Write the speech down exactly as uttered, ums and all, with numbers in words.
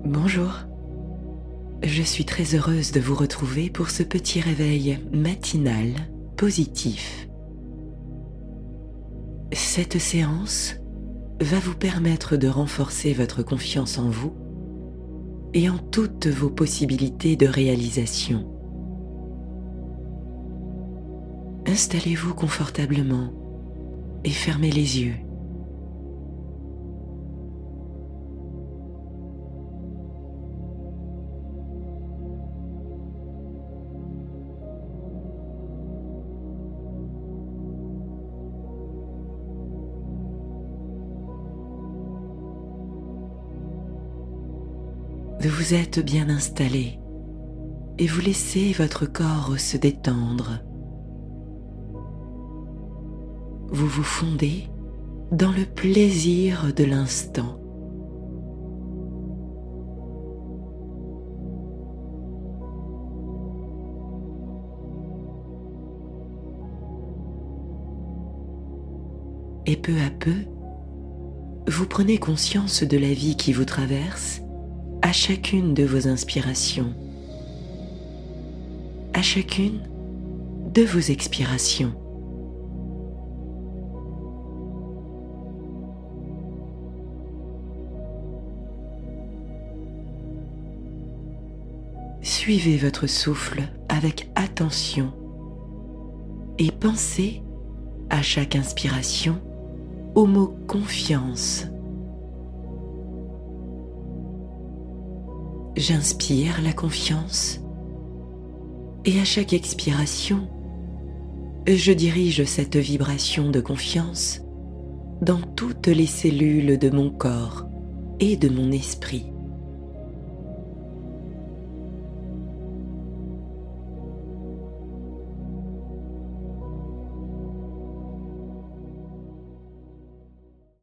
Bonjour, je suis très heureuse de vous retrouver pour ce petit réveil matinal positif. Cette séance va vous permettre de renforcer votre confiance en vous et en toutes vos possibilités de réalisation. Installez-vous confortablement et fermez les yeux. Vous êtes bien installé et vous laissez votre corps se détendre. Vous vous fondez dans le plaisir de l'instant. Et peu à peu, vous prenez conscience de la vie qui vous traverse à chacune de vos inspirations, à chacune de vos expirations. Suivez votre souffle avec attention et pensez à chaque inspiration au mot confiance. J'inspire la confiance et à chaque expiration, je dirige cette vibration de confiance dans toutes les cellules de mon corps et de mon esprit.